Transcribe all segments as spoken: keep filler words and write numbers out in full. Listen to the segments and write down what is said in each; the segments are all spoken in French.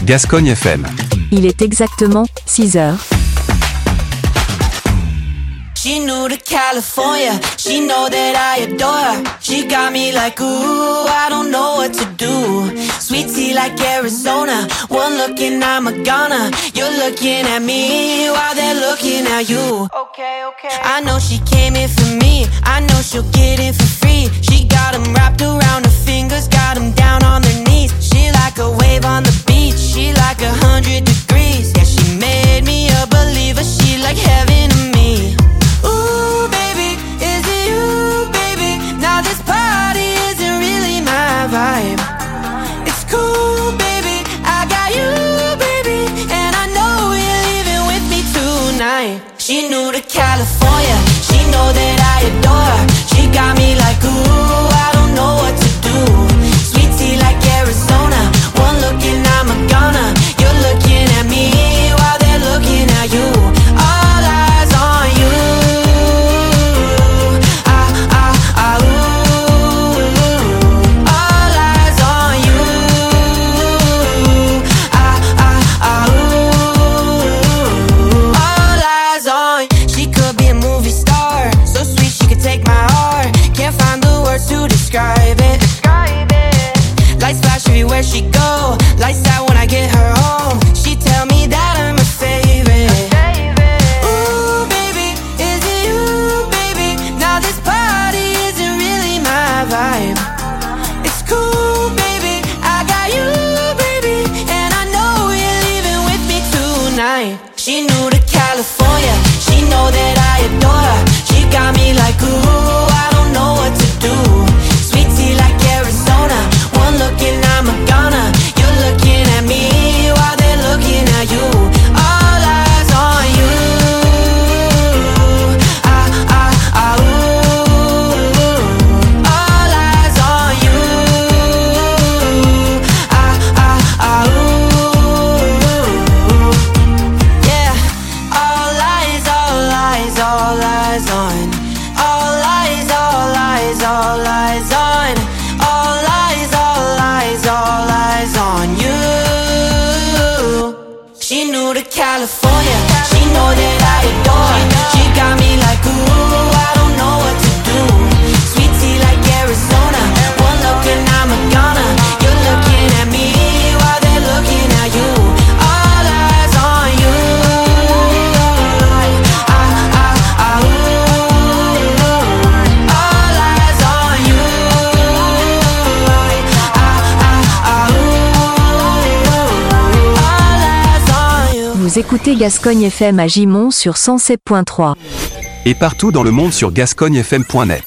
Gascogne F M. Il est exactement six heures. She new to California, she know that I adore her. She got me like, ooh, I don't know what to do. Sweet tea like Arizona, one look and I'm a goner. You're looking at me while they're looking at you. Okay, okay. I know she came in for me, I know she'll get in for free. She got them wrapped around her fingers, got them down on their knees. She like a wave on the beach, she like a hundred degrees. Yeah, she made me a believer, she like heaven to me. Ooh, baby, is it you, baby? Now this party isn't really my vibe. It's cool, baby, I got you, baby, and I know you're leaving with me tonight. She new to California, she know that I adore her. She got me like, ooh, I don't know what to do. Sweet tea like Arizona, one look and I'm a goner. You're looking at me while they're looking at you. All eyes on you. Where she go, lights out when I get her home. She tell me that I'm her favorite. Ooh, baby, is it you, baby? Now this party isn't really my vibe. It's cool, baby, I got you, baby, and I know you're leaving with me tonight. She new to California, she know that I adore her. She got me like, ooh, I don't know what to do. Sweet tea like Arizona, one look and I'm a goner. You're looking at me while they're looking at you. All eyes on you. Ah, ah, ah, ooh. All eyes on you. Ah, ah, ah, ooh. Yeah. All eyes, all eyes, all eyes on. All eyes, all eyes, all eyes on. All eyes, all eyes, all eyes on you. She new to California, she know that I adore her. She got me like, ooh, I don't know what to do. Sweet tea like Arizona, one look and I'm a goner. You're looking at me while they're looking at you. All eyes on you. Ah, ah, ah, ooh. All eyes on you. Vous écoutez Gascogne F M à Gimont sur cent sept point trois. Et partout dans le monde sur gascogne f m point net.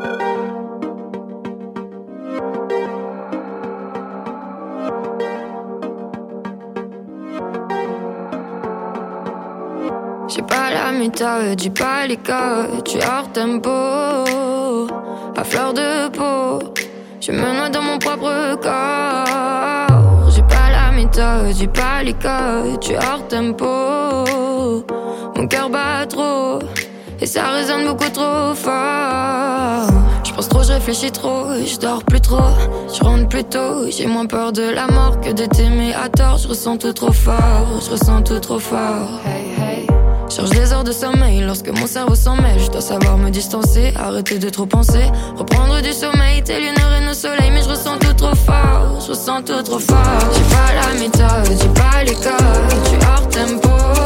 J'ai pas la méthode, j'ai pas les codes, tu es hors tempo, à fleur de peau, je me noie dans mon propre corps. J'ai pas la méthode, j'ai pas les codes, tu es hors tempo, mon cœur bat trop, et ça résonne beaucoup trop fort. Je pense trop, je réfléchis trop, je dors plus trop, je rentre plus tôt, j'ai moins peur de la mort que de t'aimer à tort. Je ressens tout trop fort, je ressens tout trop fort. Hey, hey. Cherche des heures de sommeil lorsque mon cerveau s'en mêle. Je dois savoir me distancer, arrêter de trop penser, reprendre du sommeil, tel une reine au soleil. Mais je ressens tout trop fort, je ressens tout trop fort. J'ai pas la méthode, j'ai pas les codes, tu es hors tempo,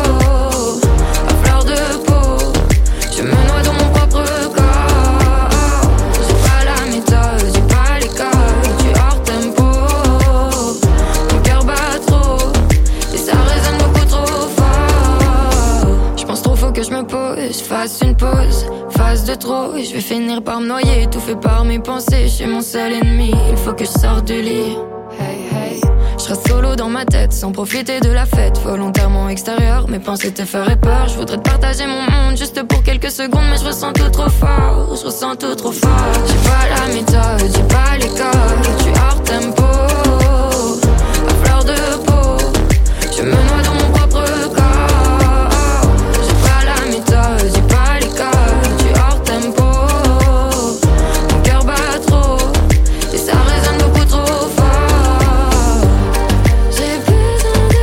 à fleur de peau, je me noie dans mon propre corps. J'ai pas la méthode, j'ai pas les codes, tu es hors tempo, mon cœur bat trop, et ça résonne beaucoup trop fort. Je pense trop, faut que je me pose, fasse une pause, fasse de trop, et je vais finir par me noyer, étouffé par mes pensées. Je suis mon seul ennemi, il faut que je sorte du lit. Hey, hey. Je reste solo dans ma tête, sans profiter de la fête, volontairement extérieur, mes pensées te feraient peur. Je voudrais te partager mon monde, juste pour quelques secondes, mais je ressens tout trop fort, je ressens tout trop fort. J'ai pas la méthode, j'ai pas les codes, tu es hors tempo, à fleur de peau, je me noie dans mon propre corps. J'ai pas la méthode, j'ai pas les codes, tu es hors tempo, mon cœur bat trop, et ça résonne beaucoup trop fort. J'ai besoin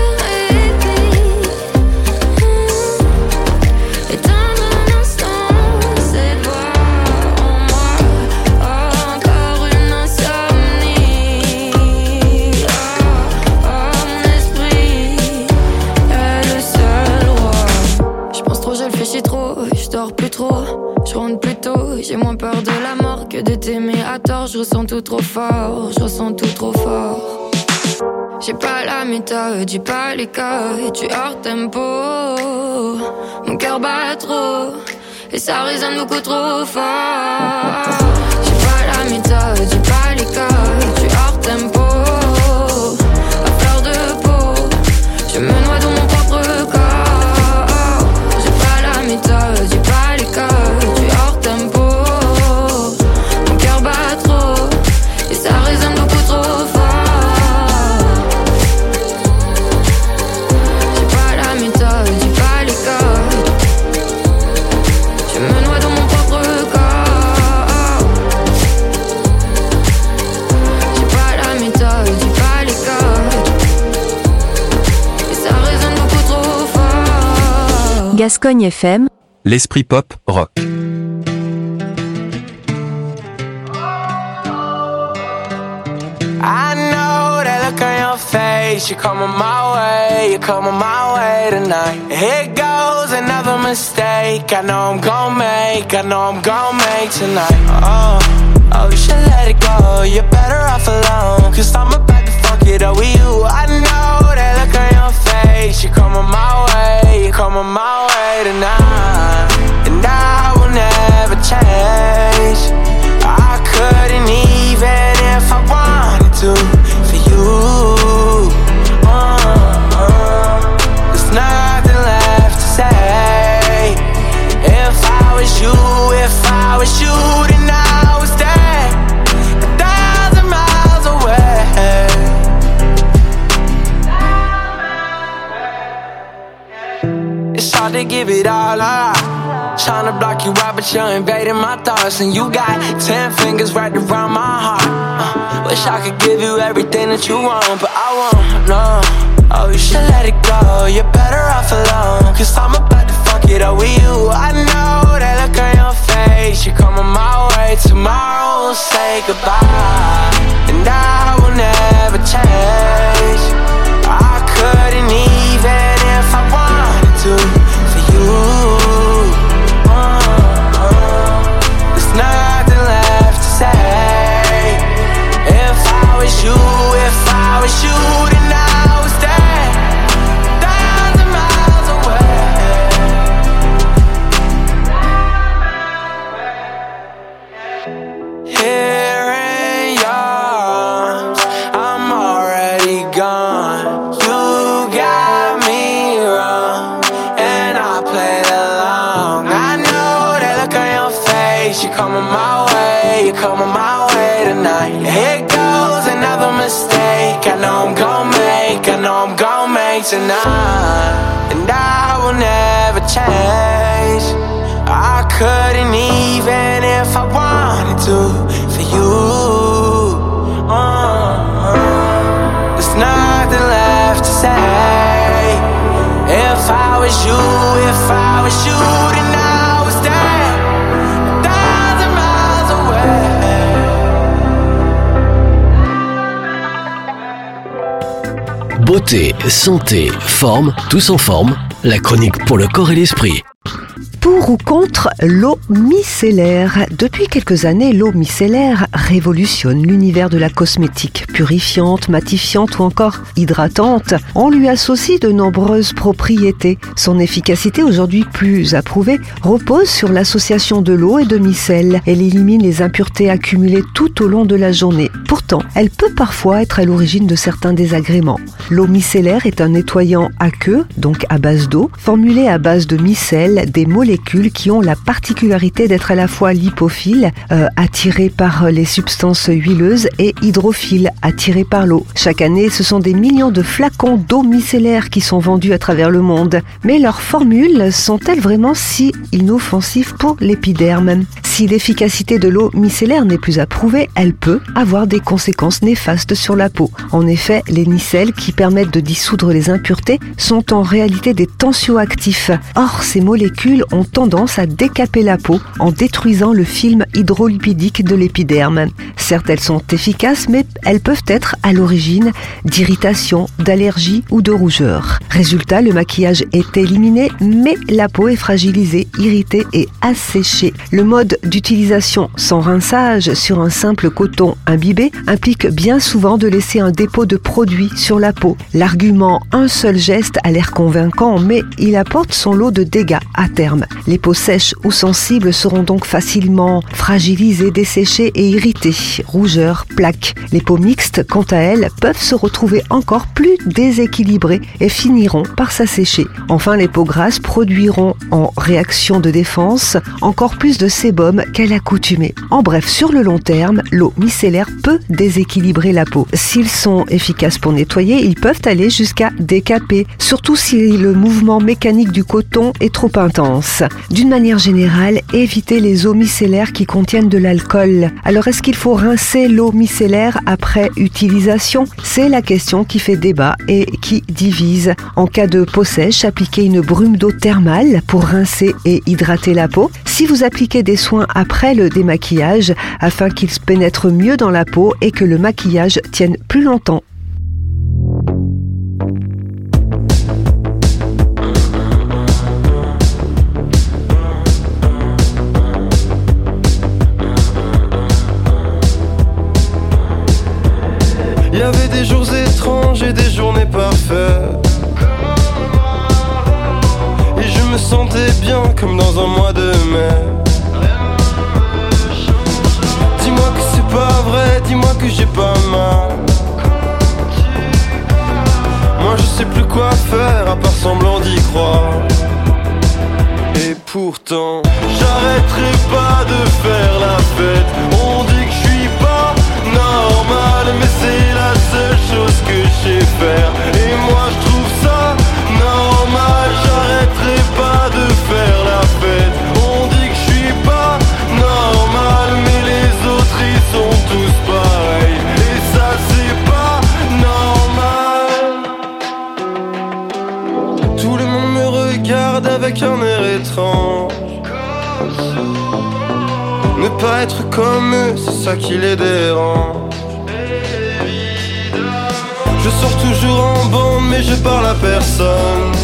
que de t'aimer à tort, je ressens tout trop fort, je ressens tout trop fort. J'ai pas la méthode, j'ai pas les codes, tu hors tempo. Mon cœur bat trop, et ça résonne beaucoup trop fort. J'ai pas la méthode, j'ai pas les codes, tu hors tempo. À fleur de peau, je me noie dans mon propre corps. J'ai pas la méthode, j'ai pas les codes, tu hors tempo. Mon cœur bat trop, et ça résonne beaucoup trop fort. Gascogne F M, l'esprit pop, rock. I know that look on your face. You're coming my way, you're coming my way tonight. Here goes another mistake. I know I'm gon' make, I know I'm gon' make tonight. Oh, oh, you should let it go. You're better off alone, cause I'm about to fuck it up with you. I know that look on your face. You're coming my way, you're coming my way tonight. And I will never change. I couldn't even if I wanted to for you. uh, uh, There's nothing left to say. If I was you, if I was you, then I would stay a thousand miles away. It's hard to give it all up, tryna block you out, but you're invading my thoughts. And you got ten fingers wrapped around my heart. uh, Wish I could give you everything that you want, but I won't, no. Oh, you should let it go, you're better off alone, cause I'm about to fuck it up with you. I know that look on your face. You're coming my way, tomorrow we'll say goodbye. And I will never change. I couldn't even if I wanted to for you. You, if I was you, then I would stay a thousand miles away. Here in your arms, I'm already gone. You got me wrong, and I played along. I know that look on your face. You're coming my way, you're coming my way tonight. Here goes another mistake. I know I'm gon' make, I know I'm gon' make tonight. And I will never change. I couldn't even if I wanted to for you. uh, There's nothing left to say. If I was you, if I was you, then I would stay a thousand miles away. Beauté, santé, forme, tous en forme, la chronique pour le corps et l'esprit. Pour ou contre l'eau micellaire? Depuis quelques années, l'eau micellaire révolutionne l'univers de la cosmétique. Purifiante, matifiante ou encore hydratante, on lui associe de nombreuses propriétés. Son efficacité, aujourd'hui plus approuvée, repose sur l'association de l'eau et de micelle. Elle élimine les impuretés accumulées tout au long de la journée. Pourtant, elle peut parfois être à l'origine de certains désagréments. L'eau micellaire est un nettoyant aqueux, donc à base d'eau, formulé à base de micelle, des molécules qui ont la particularité d'être à la fois lipophiles, euh, attirées par les substances huileuses, et hydrophiles, attirées par l'eau. Chaque année, ce sont des millions de flacons d'eau micellaire qui sont vendus à travers le monde. Mais leurs formules sont-elles vraiment si inoffensives pour l'épiderme? Si l'efficacité de l'eau micellaire n'est plus approuvée, elle peut avoir des conséquences néfastes sur la peau. En effet, les micelles qui permettent de dissoudre les impuretés sont en réalité des tensioactifs. Or, ces molécules ont tendance à décaper la peau en détruisant le film hydrolipidique de l'épiderme. Certes, elles sont efficaces, mais elles peuvent être à l'origine d'irritation, d'allergie ou de rougeur. Résultat, le maquillage est éliminé, mais la peau est fragilisée, irritée et asséchée. Le mode d'utilisation sans rinçage sur un simple coton imbibé implique bien souvent de laisser un dépôt de produit sur la peau. L'argument « un seul geste » a l'air convaincant, mais il apporte son lot de dégâts à terme. Les peaux sèches ou sensibles seront donc facilement fragilisées, desséchées et irritées. Rougeur, plaques. Les peaux mixtes, quant à elles, peuvent se retrouver encore plus déséquilibrées et finiront par s'assécher. Enfin, les peaux grasses produiront en réaction de défense encore plus de sébum qu'à l'accoutumée. En bref, sur le long terme, l'eau micellaire peut déséquilibrer la peau. S'ils sont efficaces pour nettoyer, ils peuvent aller jusqu'à décaper, surtout si le mouvement mécanique du coton est trop intense. D'une manière générale, évitez les eaux micellaires qui contiennent de l'alcool. Alors, est-ce qu'il faut rincer l'eau micellaire après utilisation? C'est la question qui fait débat et qui divise. En cas de peau sèche, appliquez une brume d'eau thermale pour rincer et hydrater la peau. Si vous appliquez des soins après le démaquillage, afin qu'ils pénètrent mieux dans la peau et que le maquillage tienne plus longtemps. Il y avait des jours étranges et des journées parfaites, et je me sentais bien comme dans un mois de mai. Dis-moi que c'est pas vrai, dis-moi que j'ai pas mal. Moi je sais plus quoi faire à part semblant d'y croire. Et pourtant j'arrêterai pas de faire la fête. On dit que je suis pas normal, mais c'est la seule chose que je sais faire. Et moi je trouve ça normal. J'arrêterai pas de faire la fête. On dit que je suis pas normal, mais les autres ils sont tous pareils. Et ça c'est pas normal. Tout le monde me regarde avec un air étrange. Ne pas être comme eux, c'est ça qui les dérange. Je sors toujours en bande mais je parle à personne.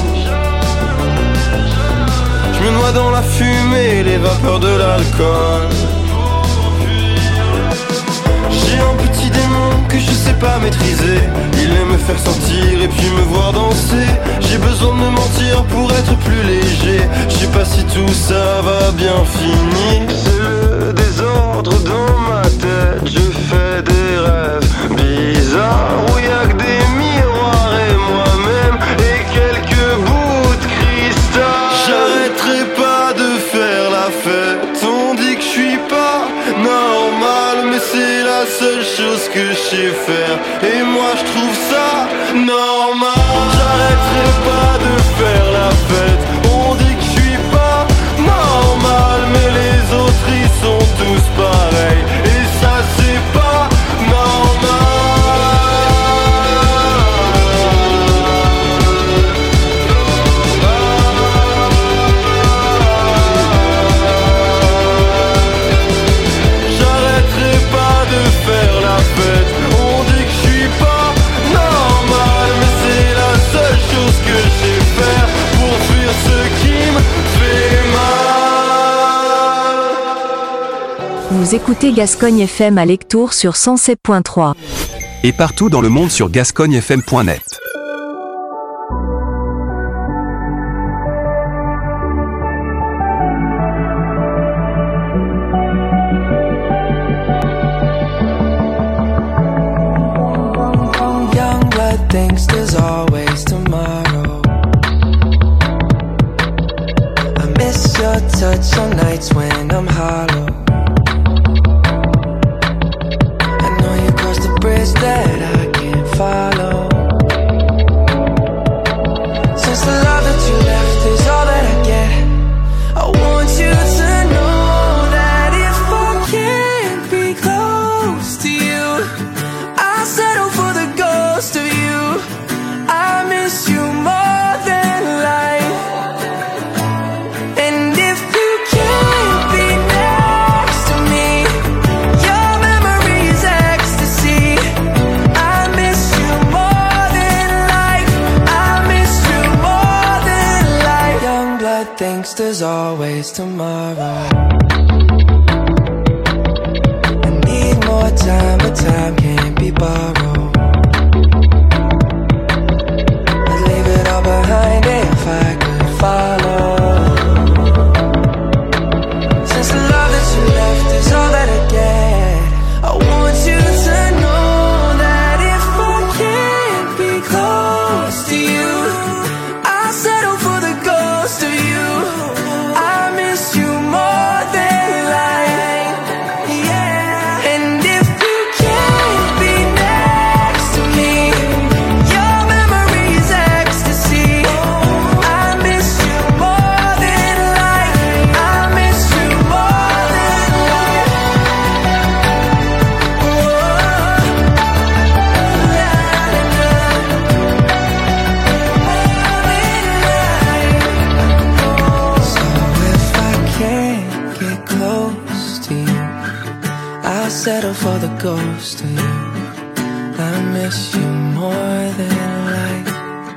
Je me noie dans la fumée et les vapeurs de l'alcool. J'ai un petit démon que je sais pas maîtriser. Il aime me faire sentir et puis me voir danser. J'ai besoin de me mentir pour être plus léger. Je sais pas si tout ça va bien finir. C'est le désordre dans ma tête. Je fais des rêves bizarres où y'a que des miroirs et moi-même et quelques bouts de cristal. J'arrêterai pas de faire la fête. On dit que je suis pas normal, mais c'est la seule chose que je sais faire. Et moi je trouve ça normal. J'arrêterai pas de faire la fête. On dit que je suis pas normal, mais les autres ils sont tous pareils. Et ça c'est pas normal. Vous écoutez Gascogne F M à Lectoure sur cent sept point trois. Et partout dans le monde sur gascogne f m point net. Young blood thinks there's always tomorrow. I miss your touch on nights when I'm hollow. Bridge that I can't follow. Since the love that you left is all that I get, I want you to know that if I can't be close to you, I'll settle for the ghost of you. there's always tomorrow. I need more time, but time can't be borrowed. I'd leave it all behind if I could follow. Since the love that you left is all that I get, I want you to know that if I can't be close to you, I'll settle for the ghost of you. I miss you more than life, yeah. And if you can't be next to me, your memory is ecstasy. I miss you more than life. I miss you more than life. So if I can't get close to you, I'll settle for the ghost of you. I miss you more than life.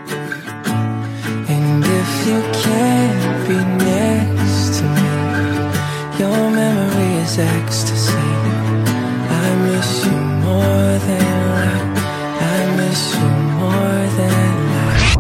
And if you can't be next to me, your memory is ecstasy. I miss you more than life. I miss you more than life.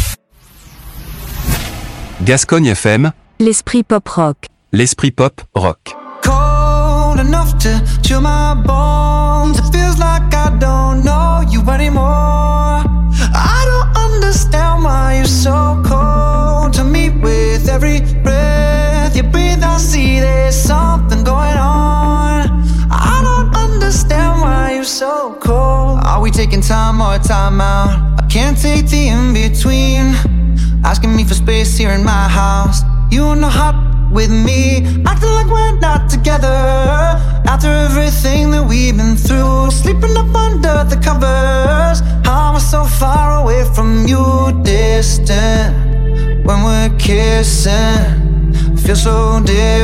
Gascogne F M, L'esprit pop rock. l'esprit pop rock. Cold enough to chill my bones. It feels like I don't know you anymore. I don't understand why you're so cold to me. With every breath you breathe, I see there's something going on. I don't understand why you're so cold. Are we taking time or time out? I can't take the in-between. Asking me for space here in my house. You know hot with me, acting like we're not together. After everything that we've been through, sleeping up under the covers. How am I so far away from you, distant? When we're kissing, feel so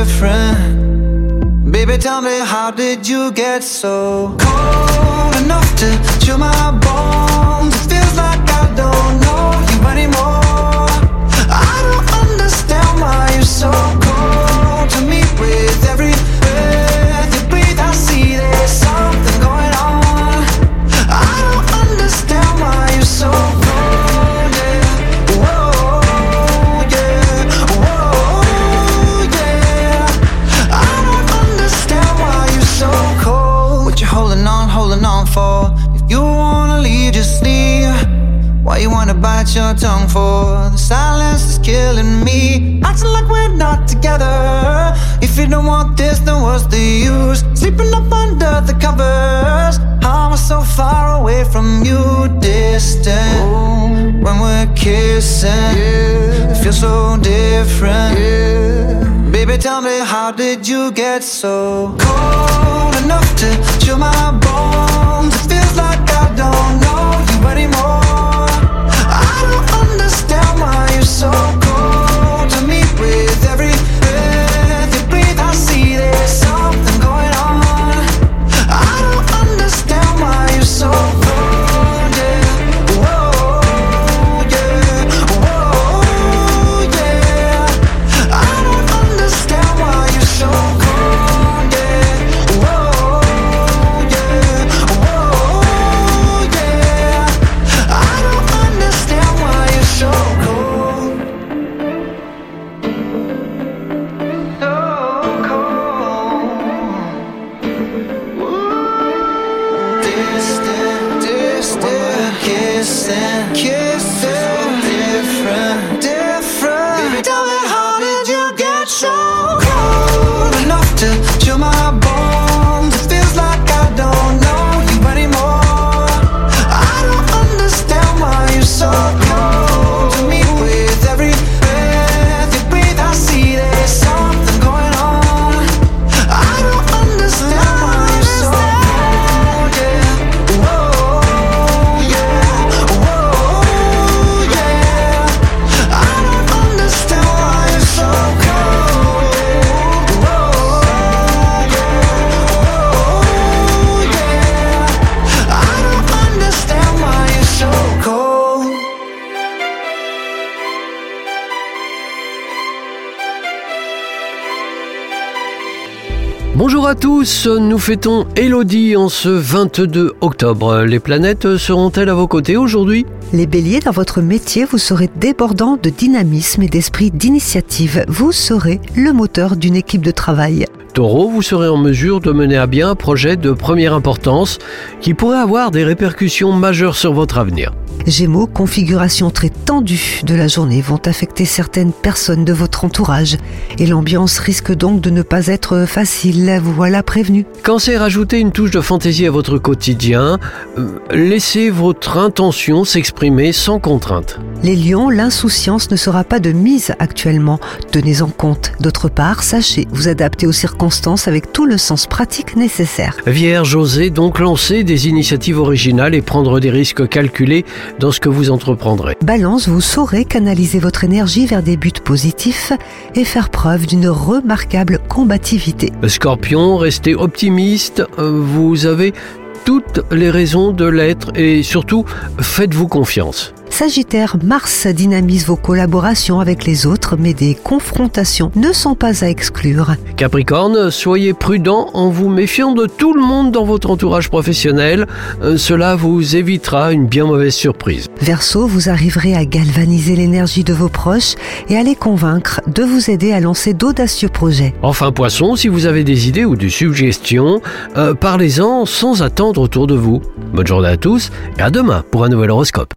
different. Baby, tell me, how did you get so cold enough to chill my bones? It feels like I don't know you anymore. I don't understand why you're so cold to me. With every breath you breathe, I see there's something going on. I don't understand why you're so cold, yeah. Whoa, yeah. Whoa, yeah. I don't understand why you're so cold. What you holding on, holding on for? If you wanna leave, just leave. Why you wanna bite your tongue for? The silence is killing me, acting like we're not together. If you don't want this, then what's the use? Sleeping up under the covers. How am I so far away from you, distant? Ooh. When we're kissing, yeah. It feels so different, yeah. Baby, tell me, how did you get so cold enough to chill my bones? It feels like I don't know you anymore. I don't understand why you're so cold to me. With every breath you breathe, I see there's something going on. I don't understand why you're so cold, yeah. Whoa, yeah. Whoa, yeah. I don't understand why you're so cold, yeah. Whoa, yeah. Whoa, yeah. I don't understand why you're so cold. So cold. Ooh. Distant, distant, kissing, kissing, different, different. Baby, tell me, how did you get so cold enough to chill my bones? It feels like I don't know you anymore. I don't understand why you're so cold to me. With every breath you breathe, I see there's something going on. I don't understand why you're so cold, yeah. Whoa, yeah. Whoa, Bonjour à tous, nous fêtons Élodie en ce vingt-deux octobre. Les planètes seront-elles à vos côtés aujourd'hui ? Les béliers, dans votre métier, vous serez débordants de dynamisme et d'esprit d'initiative. Vous serez le moteur d'une équipe de travail. Taureau, vous serez en mesure de mener à bien un projet de première importance qui pourrait avoir des répercussions majeures sur votre avenir. Gémeaux, configurations très tendues de la journée vont affecter certaines personnes de votre entourage et l'ambiance risque donc de ne pas être facile, vous voilà prévenu. Cancer, ajoutez une touche de fantaisie à votre quotidien. Euh, laissez votre intention s'exprimer sans contrainte. Les lions, l'insouciance ne sera pas de mise actuellement, tenez-en compte. D'autre part, sachez vous adapter aux circonstances avec tout le sens pratique nécessaire. Vierge, osez donc lancer des initiatives originales et prendre des risques calculés dans ce que vous entreprendrez. Balance, vous saurez canaliser votre énergie vers des buts positifs et faire preuve d'une remarquable combativité. Scorpion, restez optimiste, vous avez toutes les raisons de l'être et surtout, faites-vous confiance. Sagittaire, Mars dynamise vos collaborations avec les autres, mais des confrontations ne sont pas à exclure. Capricorne, soyez prudent en vous méfiant de tout le monde dans votre entourage professionnel. Euh, cela vous évitera une bien mauvaise surprise. Verseau, vous arriverez à galvaniser l'énergie de vos proches et à les convaincre de vous aider à lancer d'audacieux projets. Enfin Poisson, si vous avez des idées ou des suggestions, euh, parlez-en sans attendre autour de vous. Bonne journée à tous et à demain pour un nouvel horoscope.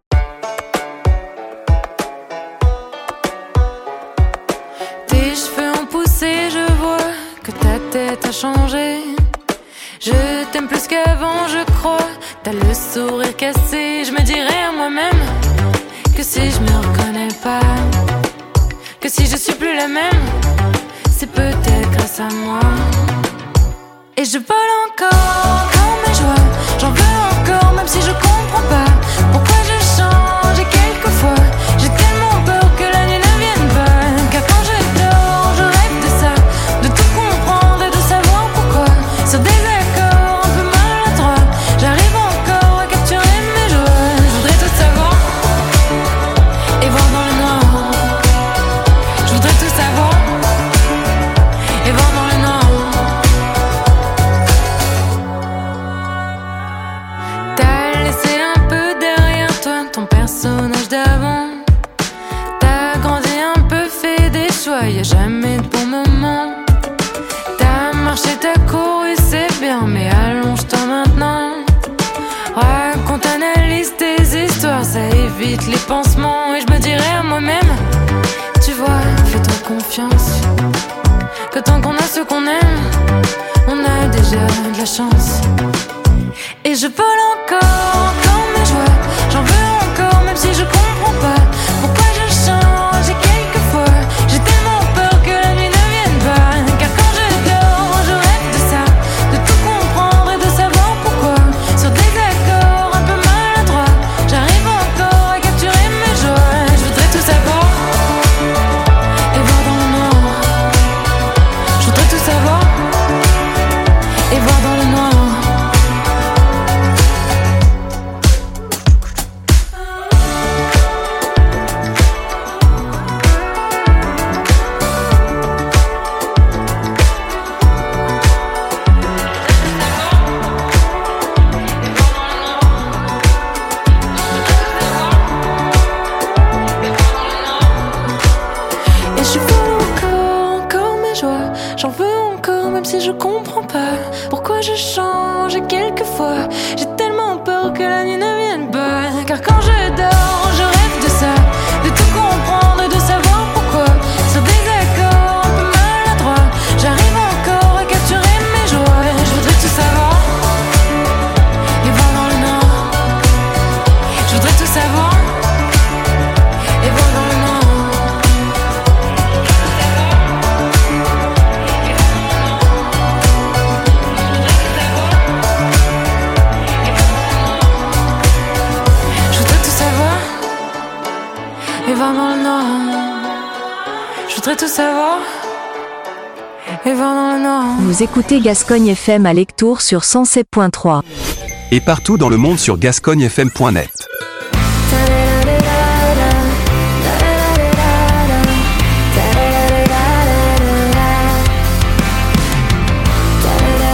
Je vois que ta tête a changé. Je t'aime plus qu'avant, je crois. T'as le sourire cassé. Je me dirais à moi-même que si je me reconnais pas, que si je suis plus la même, c'est peut-être grâce à moi. Et je vole encore comme mes joies. J'en veux encore même si je comprends pas pourquoi je change. Et quelquefois j'ai tellement peur que la nuit ne vienne pas. Car quand je dors, je rêve de ça, de tout comprendre et de savoir pourquoi. Sur des accords un peu maladroits, j'arrive encore à capturer mes joies. Je voudrais tout savoir et voir dans le noir. Je voudrais tout savoir et voir dans le noir. T'as laissé un peu derrière toi ton personnage d'avant. T'as grandi un peu, fait des choix, y'a jamais de bon moment. T'as marché, t'as couru, c'est bien, mais allonge-toi maintenant. Raconte, analyse tes histoires, ça évite les pansements. Et je me dirais à moi-même, tu vois, fais-toi confiance, que tant qu'on a ce qu'on aime, on a déjà de la chance. Et je vole encore comme mes joies. J'en veux encore même si je comprends pas pourquoi je change. Et quelquefois j'ai tellement peur que la nuit ne vienne pas. Car quand je dors, je rêve de ça, de tout comprendre et de savoir pourquoi. Sur des accords un peu maladroits, j'arrive encore à capturer mes joies. Je voudrais tout savoir et voir dans le noir. Je voudrais tout savoir et voir dans le noir. Et je veux encore, encore mes joies. J'en veux encore même si je comprends pas pourquoi je change. Et quelquefois j'ai tellement peur que la nuit ne vienne pas. Car quand je dors, je rêve de ça, de tout comprendre et de savoir pourquoi. Sur des accords un peu maladroits, j'arrive encore à capturer mes joies. Je voudrais tout savoir et voir dans le noir. Je voudrais tout savoir et voir dans le noir. Je voudrais tout savoir et voir dans le noir. Je voudrais tout savoir et voir dans le noir. Vous écoutez Gascogne F M à Lectoure sur cent sept point trois. Et partout dans le monde sur gascogne f m point net. Da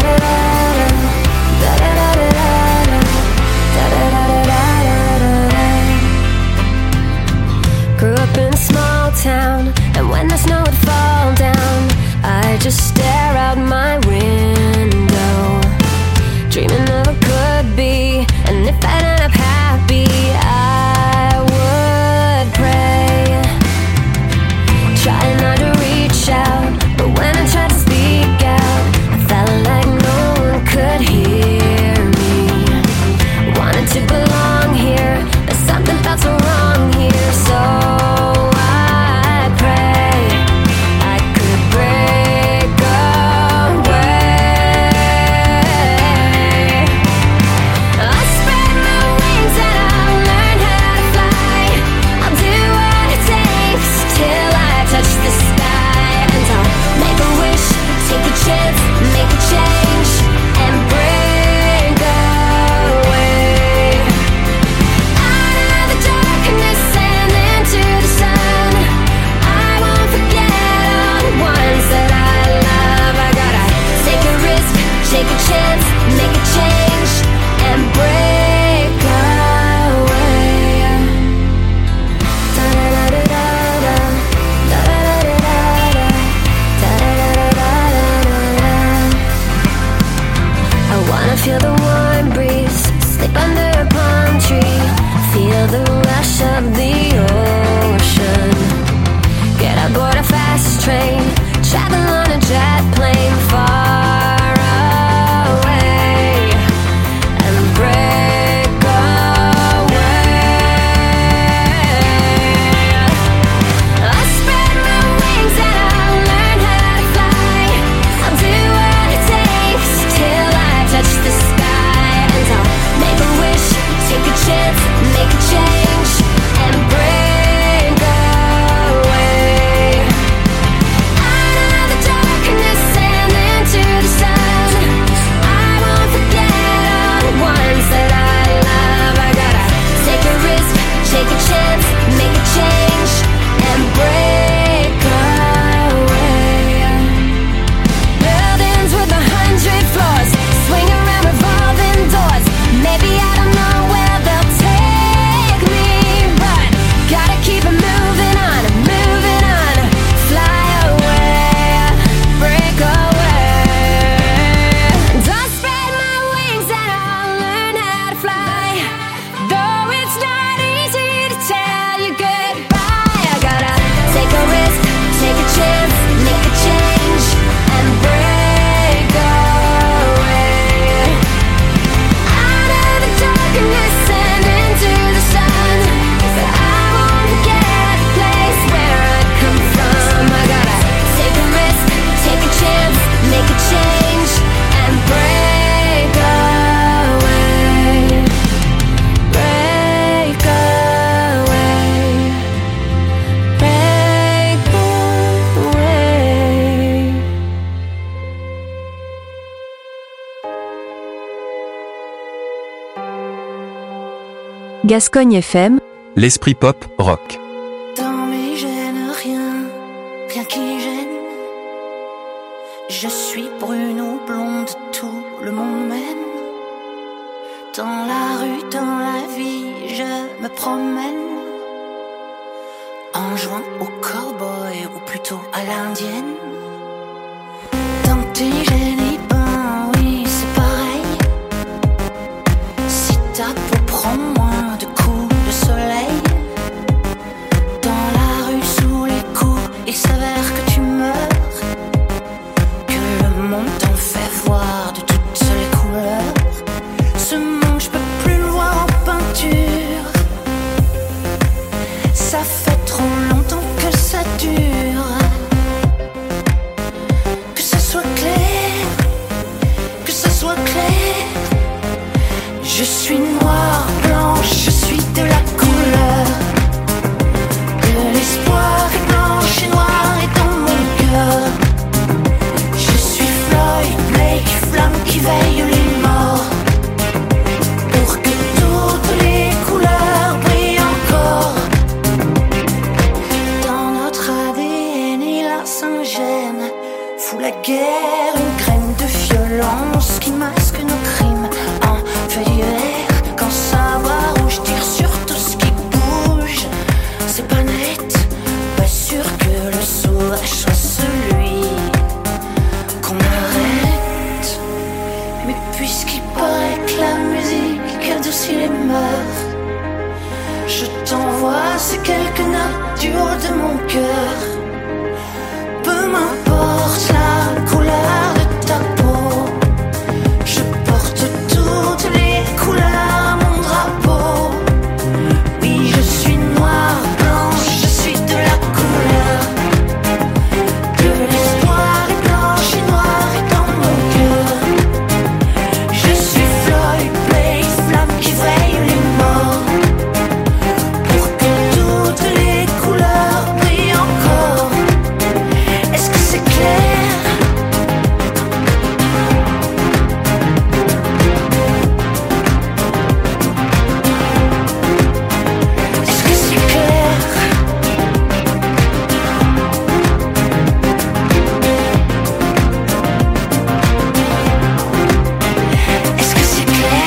Gascogne F M, l'esprit pop rock. Dans mes gènes, rien, rien qui gêne. Je suis brune ou blonde, tout le monde m'aime. Dans la rue, dans la vie, je me promène. En jouant au cowboy ou plutôt à l'indienne. Dans tes gènes, et ben oui, c'est pareil. Si ta peau prend moins de coups de soleil. Dans la rue, sous les coups, il s'avère que tu meurs. Que le monde t'en fait voir de toutes les couleurs. Ce monde, je peux plus le voir en peinture. Ça fait trop longtemps que ça dure. Que ça soit clair, que ça soit clair. Je suis noire, blanche, je suis de la couleur. De l'espoir est blanche et noire est dans mon cœur. Je suis Floyd, Blake, flamme qui veille les morts. Pour que toutes les couleurs brillent encore. Dans notre A D N et la Saint-Gène fout la guerre, une graine de violence qui masque nos crimes en feuilles d'hiver. Quand ça va rouge, tire sur tout ce qui bouge. C'est pas net, pas sûr que le sauvage soit celui qu'on arrête. Mais puisqu'il paraît que la musique adoucit les mœurs, je t'envoie ces quelques notes du haut de mon cœur. Peu m'importe la couleur de ta peau, je porte toutes les couleurs à mon drapeau. Oui, je suis noire, blanche, je suis de la couleur. De l'espoir est blanche et noire est dans mon cœur. Je suis Floyd, Blake, flamme qui veille les morts. Pour que toutes les couleurs brillent encore. Est-ce que c'est clair? Est-ce que c'est clair? Est-ce que c'est clair?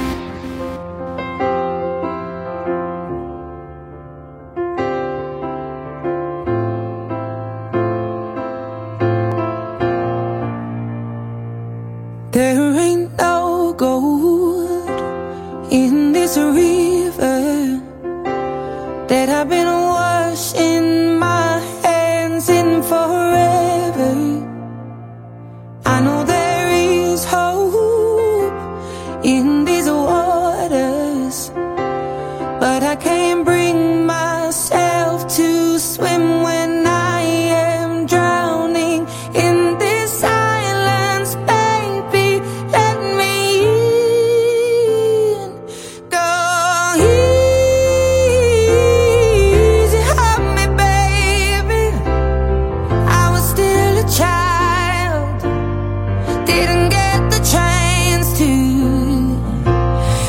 There ain't no gold in this river that I've been washing my hands in forever. I know there is hope in these waters, but I can't bring myself to swim when I am drowning in this silence. Baby, let me in. Go easy, hold me, baby. I was still a child, didn't get the chance to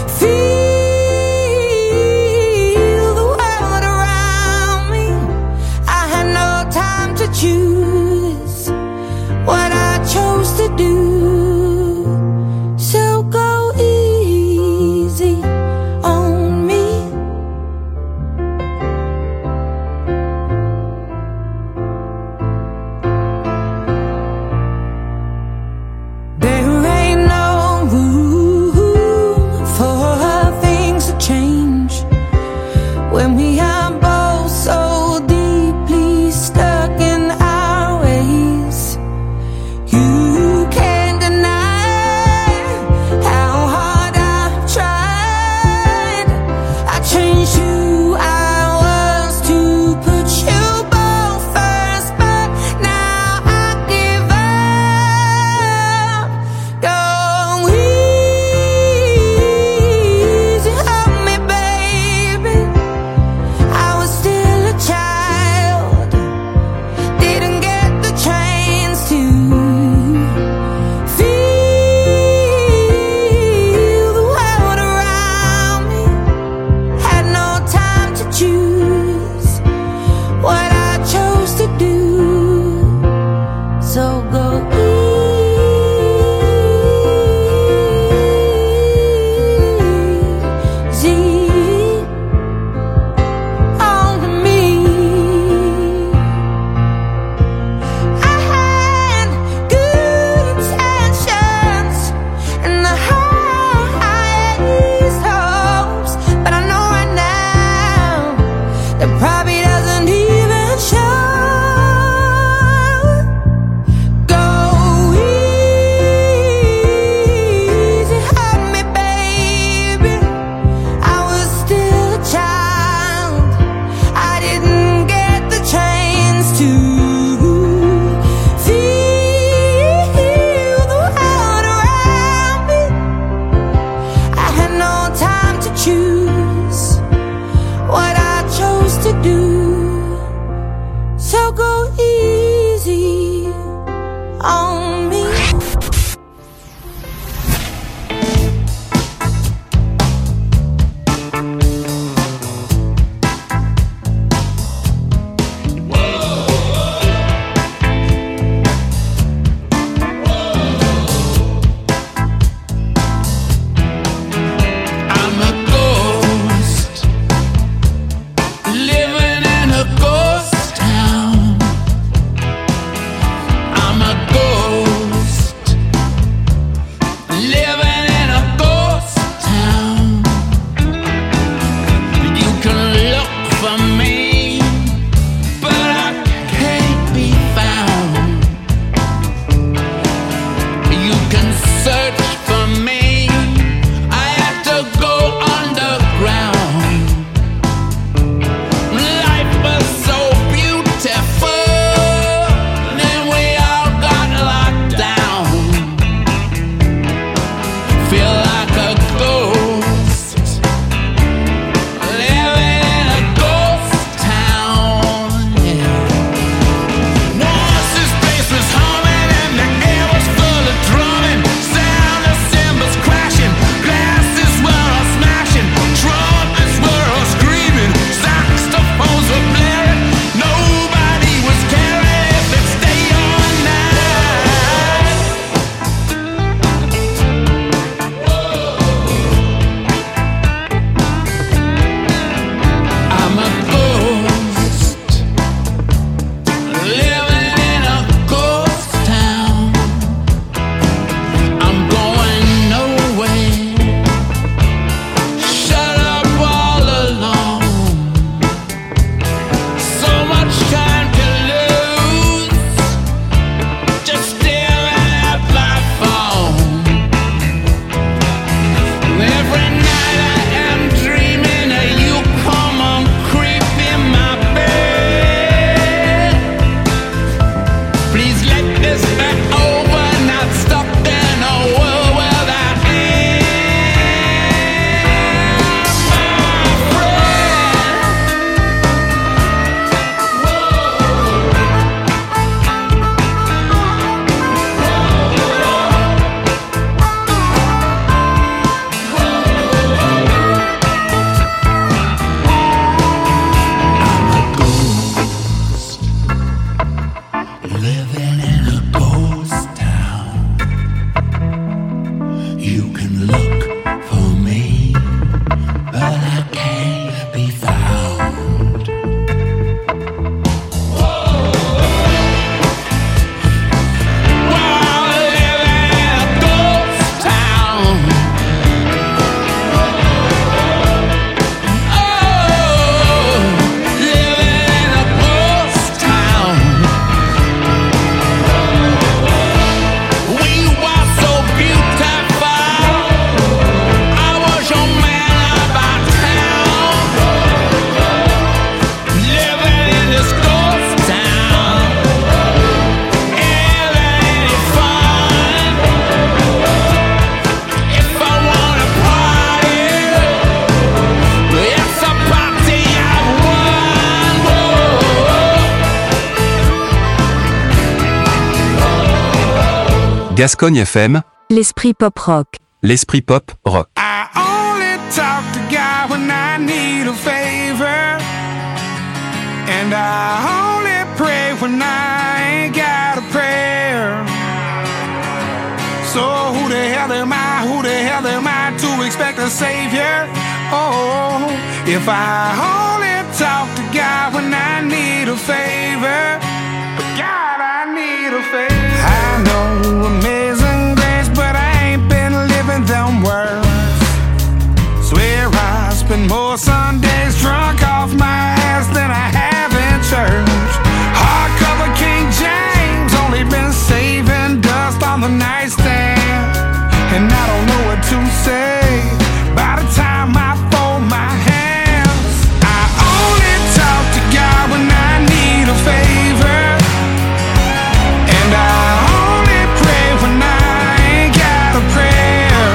Gascogne F M, l'esprit pop rock. l'esprit pop rock. I only talk to God when I need a favor, and I only pray when I ain't got a prayer. So who the hell am I, who the hell am I to expect a savior? Oh, if I only talk to God when I need a favor, but God, I need a favor. I know amazing grace, but I ain't been living them words. Swear I spend more Sundays drunk off my ass than I have in church. Hardcover King James, only been saving dust on the nightstand, and I don't know what to say by the time I fold my hands. I only talk to God when I need a favor, and I only pray when I ain't got a prayer.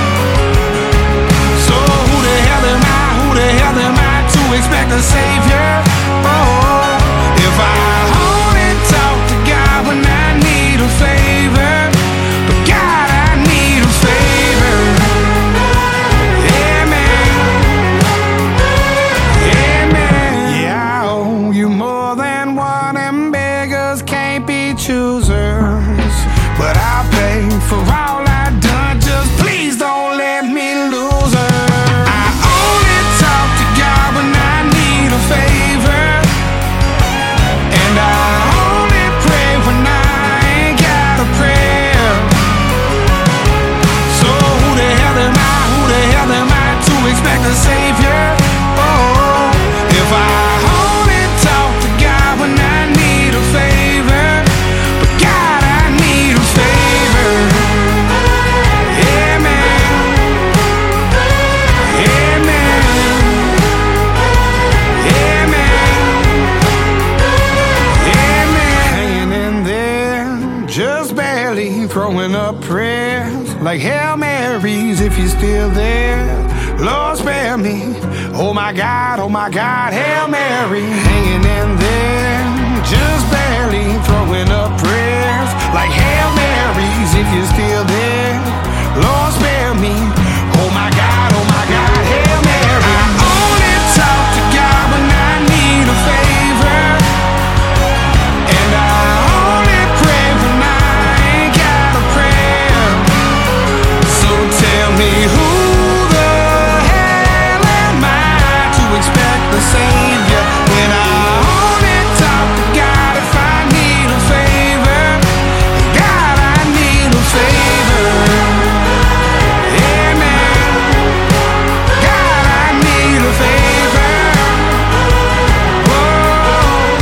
So who the hell am I, who the hell am I to expect a savior? Oh, if I only talk to God when I need a favor, but God, I need a favor. Yeah, man. Yeah, man. Yeah, I owe you more than one, and beggars can't be choosers, but I'll pay for all I've done. Just please don't let me lose her. I only talk to God when I need a favor, and I only pray when I ain't got a prayer. So who the hell am I, who the hell am I to expect a savior? Oh, if I only talk to God when I need a favor, but God, I need a favor. Yeah, man. Yeah, man. Yeah, man. Yeah, man. Hanging in there, just barely throwing up prayers like Hail Marys if you're still there. Lord, spare me. Oh my God, oh my God, Hail Mary. Hanging in there, just barely throwing up prayers like Hail Marys if you're still there. Lord, spare me. Oh my God, oh my God, Hail Mary. I only talk to God when I need a favor, and I only pray when I ain't got a prayer. So tell me who the hell am I to expect the savior when I only talk to God if I need a favor? God, I need a favor. Yeah, man. God, I need a favor. Whoa.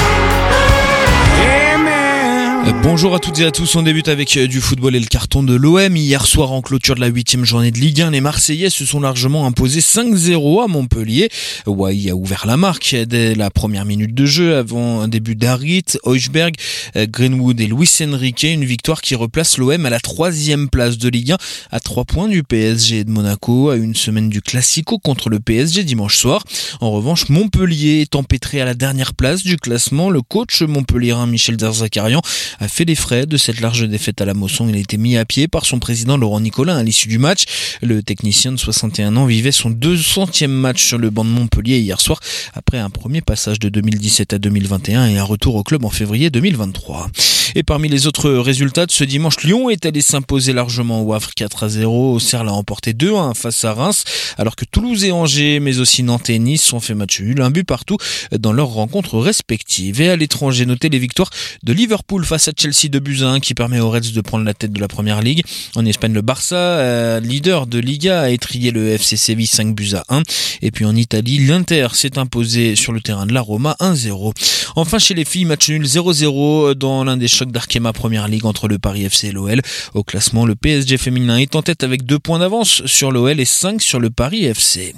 Yeah, man. Bonjour à toutes et à tous, on débute avec du football et le carton de l'O M. Hier soir en clôture de la huitième journée de Ligue un, les Marseillais se sont largement imposés cinq zéro à Montpellier. Wai a ouvert la marque dès la première minute de jeu avant un début d'Harit, Højbjerg, Greenwood et Luis Enrique. Une victoire qui replace l'O M à la troisième place de Ligue un, à trois points du P S G et de Monaco, à une semaine du Classico contre le P S G dimanche soir. En revanche, Montpellier est empêtré à la dernière place du classement. Le coach montpelliérain Michel Derzakarian a fait les frais de cette large défaite à la Mosson. Il a été mis à pied par son président Laurent Nicolin à l'issue du match. Le technicien de soixante et un ans vivait son deux centième match sur le banc de Montpellier hier soir, après un premier passage de deux mille dix-sept à deux mille vingt et un et un retour au club en février deux mille vingt-trois. Et parmi les autres résultats de ce dimanche, Lyon est allé s'imposer largement au Havre quatre à zéro. Auxerre l'a emporté deux à un face à Reims, alors que Toulouse et Angers, mais aussi Nantes et Nice ont fait match nul, un but partout dans leurs rencontres respectives. Et à l'étranger, notez les victoires de Liverpool face à Chelsea de buts à un qui permet aux Reds de prendre la tête de la première ligue. En Espagne, le Barça, euh, leader de Liga, a étrillé le F C Séville cinq buts à un. Et puis en Italie, l'Inter s'est imposé sur le terrain de la Roma un zéro. Enfin, chez les filles, match nul zéro zéro dans l'un des chocs d'Arkema Première Ligue entre le Paris F C et l'O L. Au classement, le P S G féminin est en tête avec deux points d'avance sur l'O L et cinq sur le Paris F C.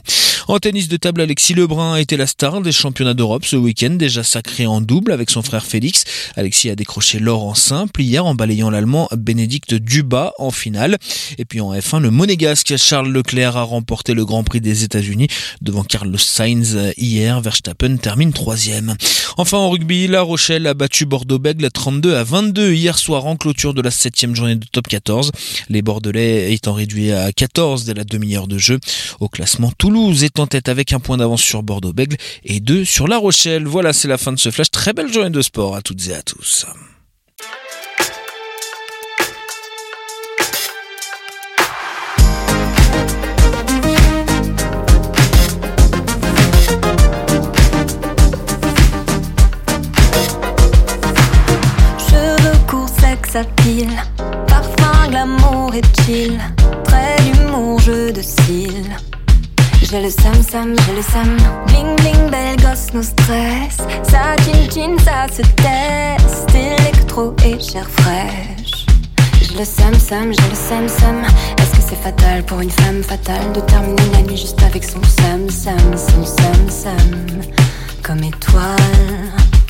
En tennis de table, Alexis Lebrun a été la star des championnats d'Europe ce week-end, déjà sacré en double avec son frère Félix. Alexis a décroché l'or en simple hier en balayant l'Allemand Bénédicte Duba en finale. Et puis en F un, le monégasque Charles Leclerc a remporté le Grand Prix des États-Unis devant Carlos Sainz hier. Verstappen termine troisième. Enfin en rugby, La Rochelle a battu Bordeaux-Bègles trente-deux à vingt-deux hier soir en clôture de la septième journée de top quatorze. Les Bordelais étant réduits à quatorze dès la demi-heure de jeu. Au classement, Toulouse est en tête avec un point d'avance sur Bordeaux-Bègles et deux sur La Rochelle. Voilà, c'est la fin de ce flash. Très belle journée de sport à toutes et à tous. Sa pile, parfum, glamour et chill, trait d'humour, jeu de cils. J'ai le sam sam, j'ai le sam, bling bling, belle gosse, no stress. Ça chin chin, ça se teste, électro et chair fraîche. J'ai le sam sam, j'ai le sam sam. Est-ce que c'est fatal pour une femme fatale de terminer la nuit juste avec son sam sam, son sam sam, comme étoile?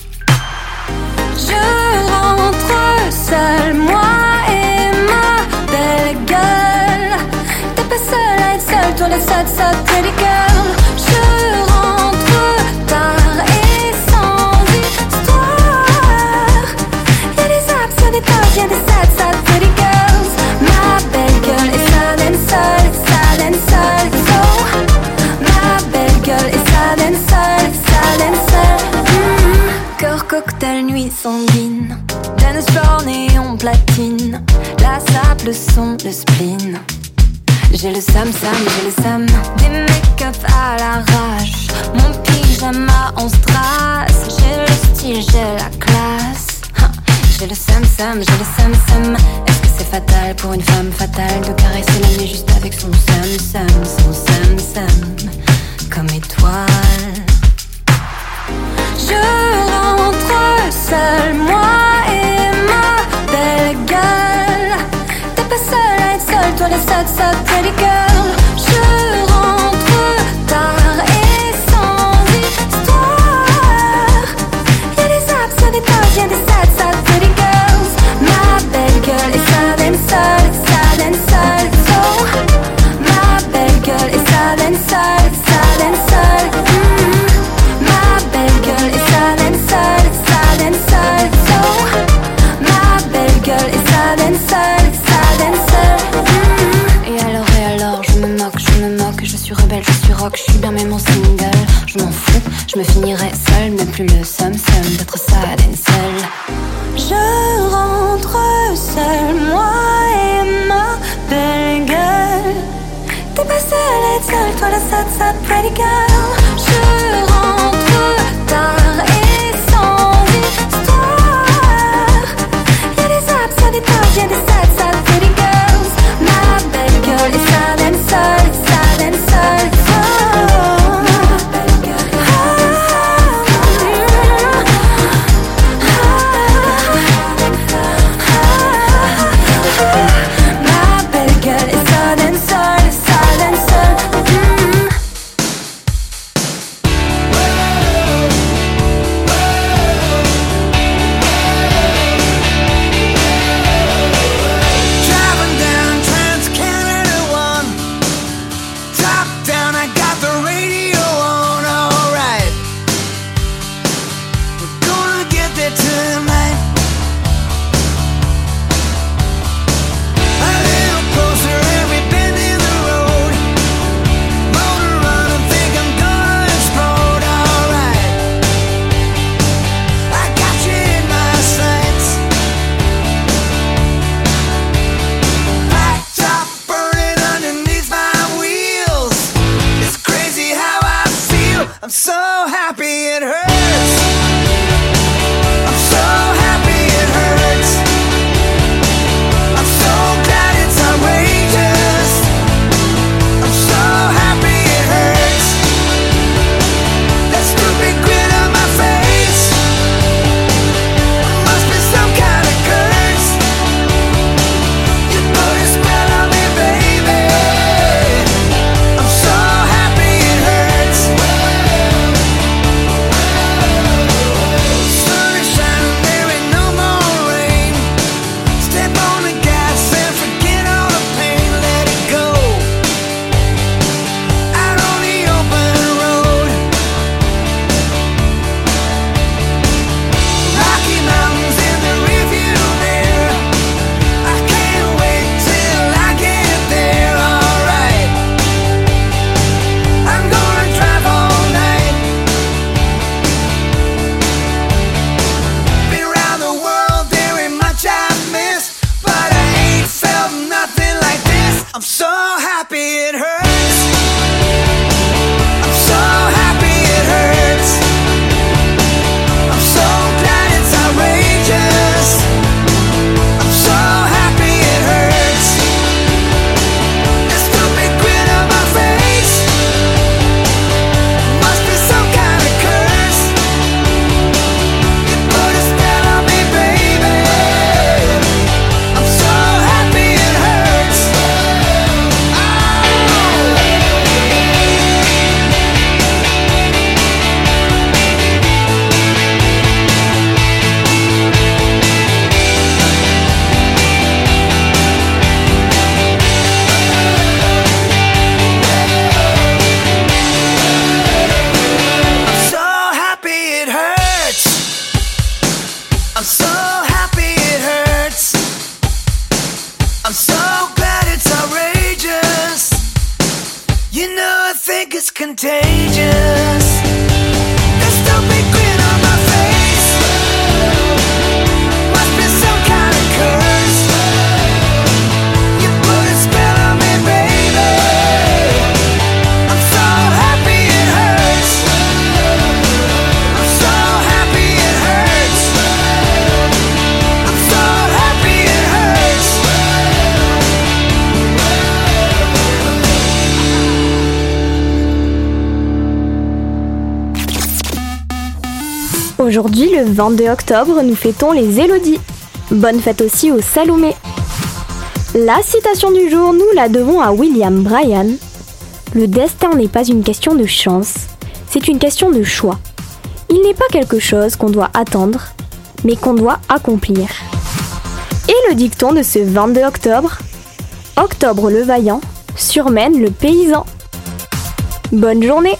Je rentre seule, moi et ma belle gueule. T'es pas seule à être seule, toi la sad sad pretty girl. Je rentre tard et sans histoire. Y'a des apps, y'a des peurs, y'a des sad sad pretty girls. Ma belle gueule est sad and seule, sad and seule. So, ma belle gueule est sad and seule, sad and seule. mm. Cœur cocktail, nuit sanguine. Dance floor, néon platine. La sable, le son, le spleen. J'ai le sam sam, j'ai le sam. Des make-up à l'arrache. Mon pyjama en strass. J'ai le style, j'ai la classe. J'ai le sam sam, j'ai le sam sam. Est-ce que c'est fatal pour une femme fatale de caresser la nuit juste avec son sam sam, son sam sam, comme étoile? Je rentre seule, moi et ma belle gueule. T'es pas seule à être seule, toi la sad sad pretty girl. Je rentre tard et sans histoire. Y'a des apps, y'a des peurs, y'a des sad sad pretty girls. Ma belle gueule est sad and seule, sad and seule. So, ma belle gueule est sad and seule, sad and seule. mm. Ma belle gueule est sad and seule, sad and seule. So, ma belle gueule est sad and seule, sad and seule. mm. Et alors, et alors, je me moque, je me moque. Je suis rebelle, je suis rock, je suis bien même en single. Je m'en fous, je me finirai seule. Même plus le somme somme d'être sad and seule. Je rentre seule, moi et ma belle gueule. T'es pas seule à être seule, toi la sad sad pretty girl. Je rentre tard et sans histoire. Y'a des apps, y'a des peurs, y'a des sad sad pretty girls. Ma belle gueule est sad and seule, sad and seule. Oh, ma belle gueule est sad and seule. Ma belle gueule est sad and seule, sad and seule. mm. Driving down Trans-Canada one, top down, I got the radio on, alright. We're gonna get there tonight. A little closer, every bend in the road. Motor running, think I'm gonna explode, alright. I got you in my sights. Black top burning underneath my wheels. It's crazy how I feel. I'm so happy it hurts. I'm so happy it hurts. I'm so glad it's outrageous. I'm so happy it hurts. That stupid grin on my face must be some kind of curse. You put a spell on me, baby. I'm so happy it hurts. You know I think it's contagious. There's still big grin on my face. Must be some kind of curse. You put a spell on me, baby. I'm so happy it hurts. I'm so happy it hurts. I'm so happy it hurts. Aujourd'hui, le vingt-deux octobre, nous fêtons les Élodies. Bonne fête aussi aux Salomé. La citation du jour, nous la devons à William Bryan. Le destin n'est pas une question de chance, c'est une question de choix. Il n'est pas quelque chose qu'on doit attendre, mais qu'on doit accomplir. Et le dicton de ce vingt-deux octobre, Octobre le vaillant surmène le paysan. Bonne journée!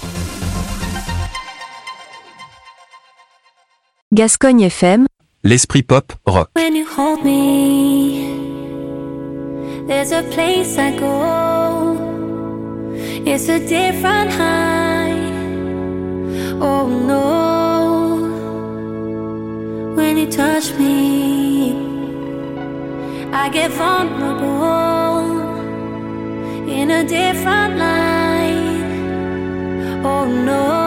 Gascogne F M, l'esprit pop rock. When you hold me, there's a place I go. It's a different high. Oh no. When you touch me, I get vulnerable in a different light. Oh no.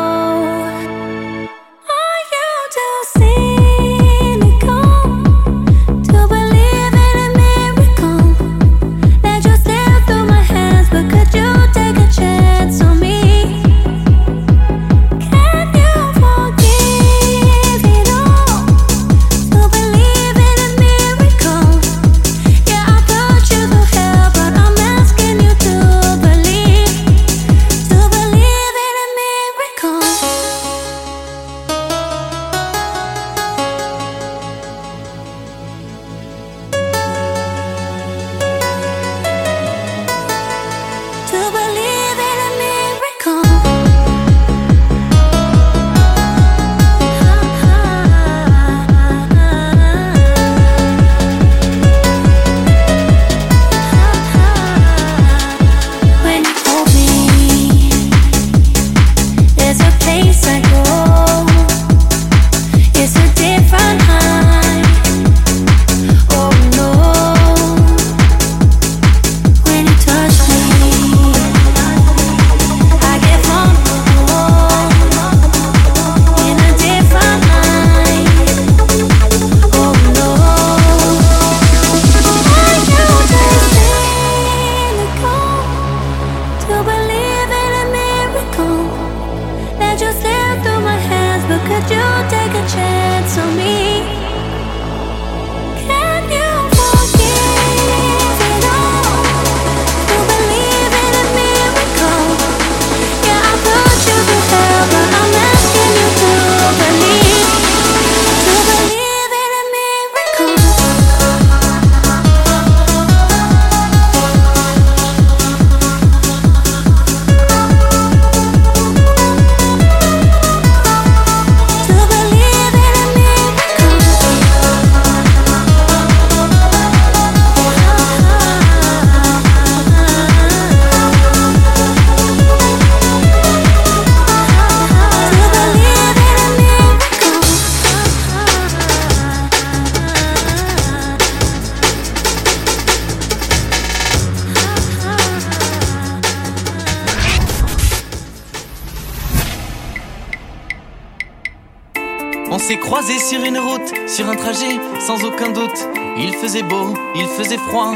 On s'est croisés sur une route, sur un trajet, sans aucun doute. Il faisait beau, il faisait froid.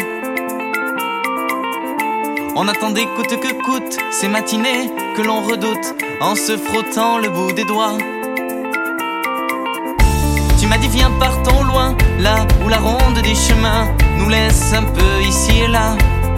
On attendait coûte que coûte ces matinées que l'on redoute, en se frottant le bout des doigts. Tu m'as dit viens partons loin, là où la ronde des chemins nous laisse un peu ici et là.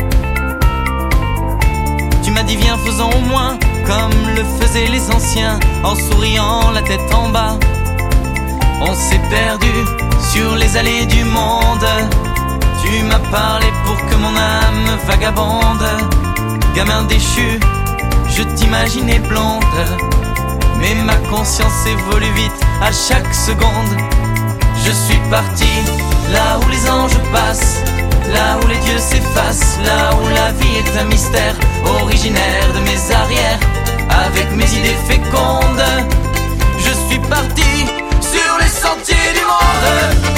Tu m'as dit viens faisons au moins comme le faisaient les anciens, en souriant la tête en bas. On s'est perdu sur les allées du monde. Tu m'as parlé pour que mon âme vagabonde. Gamin déchu, je t'imaginais blonde, mais ma conscience évolue vite à chaque seconde. Je suis parti là où les anges passent, là où les dieux s'effacent, là où la vie est un mystère, originaire de mes arrières, avec mes idées fécondes. Je suis parti sur les sentiers du monde.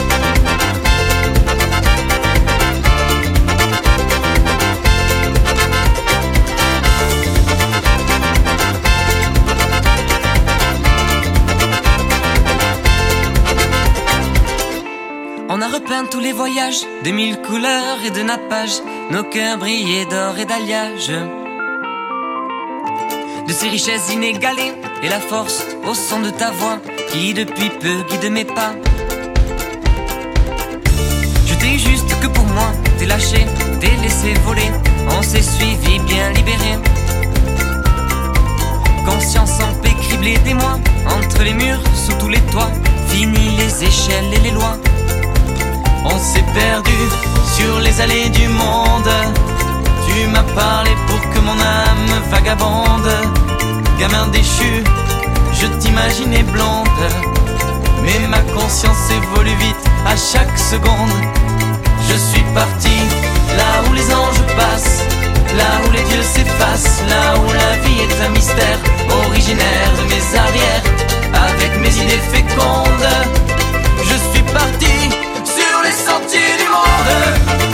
On a repeint tous les voyages, de mille couleurs et de nappages, nos cœurs brillaient d'or et d'alliage. De ces richesses inégalées, et la force au son de ta voix, qui depuis peu guide mes pas. Je t'ai juste que pour moi, t'es lâché, t'es laissé voler, on s'est suivi bien libéré. Conscience en paix, criblée des mois, entre les murs, sous tous les toits, fini les échelles et les lois. On s'est perdu sur les allées du monde. Tu m'as parlé pour que mon âme vagabonde. Gamin déchu, je t'imaginais blonde, mais ma conscience évolue vite à chaque seconde. Je suis parti là où les anges passent, là où les dieux s'effacent, là où la vie est un mystère, originaire de mes arrières, avec mes idées fécondes. Je suis parti sur les sentiers du monde.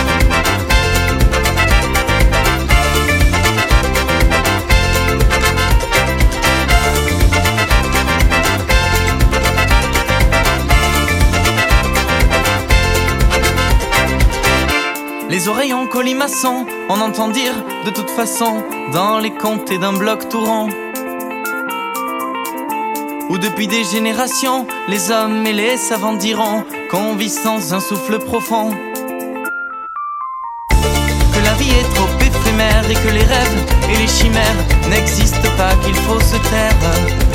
Les oreilles en colimaçon, on entend dire de toute façon dans les comtés d'un bloc tout rond, où depuis des générations les hommes et les savants diront qu'on vit sans un souffle profond, que la vie est trop éphémère et que les rêves et les chimères n'existent pas, qu'il faut se taire.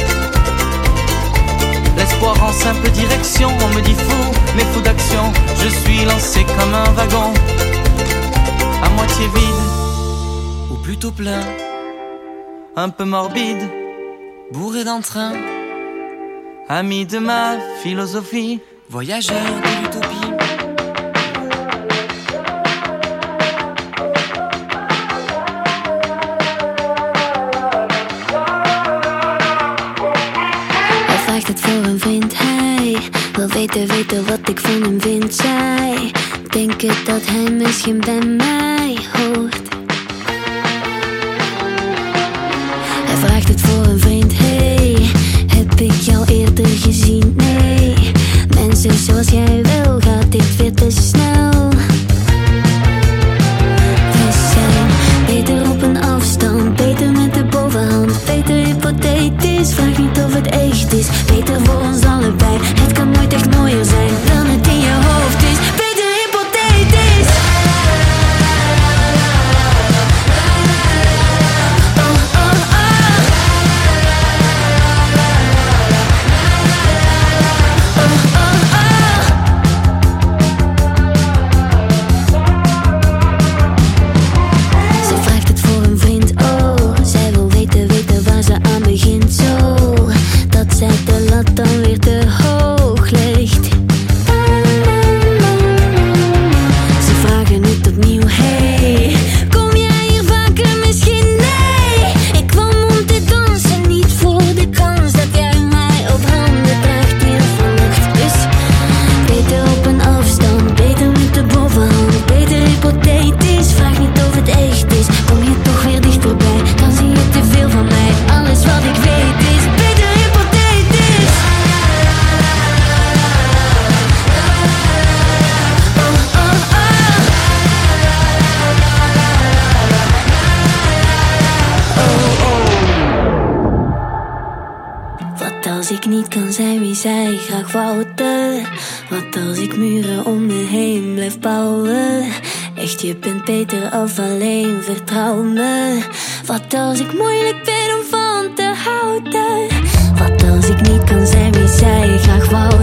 L'espoir en simple direction, on me dit fou, mais fou d'action, je suis lancé comme un wagon, à moitié vide, ou plutôt plein, un peu morbide, bourré d'entrain, ami de ma philosophie, voyageur de l'utopie. Hij vraagt het voor een vriend, hij wil weten, weten wat ik van hem vind. Zij denken dat hij misschien bij mij hoort. Hij vraagt het voor een vriend, hey, heb ik jou eerder gezien? Nee, mensen zoals jij wil, gaat dit weer te snel. We zijn beter op een afstand, beter met de bovenhand, beter hypothetisch, vraag niet of het echt is. Beter voor ons allebei, het kan nooit echt mooier zijn dan het in je hoofd is. Beter hypothetisch. Oh, oh, oh. Oh, oh, oh. Ze vraagt het voor een vriend, oh. Zij wil weten, weten waar ze aan begint, zo dat zij de lat dan weer te hoog legt. Ze vragen het opnieuw, hey, kom jij hier vaker misschien? Nee, ik kwam om te dansen, niet voor de kans dat jij mij op handen draagt hier vannacht. Dus beter op een afstand, beter met de bovenhand, beter hypothetisch, vraag niet of het echt is. Kom je toch weer dichterbij, dan zie je te veel van mij. Alles wat ik weet is beter hypothetisch. Oh, oh, oh. Oh, oh. Wat als ik niet kan zijn wie zij graag wouden? Wat als ik muren om me heen blijf bouwen? Echt, je bent beter af alleen, vertrouw me. Wat als ik moeilijk ben om van te houden? Wat als ik niet kan zijn wie zij graag wouden?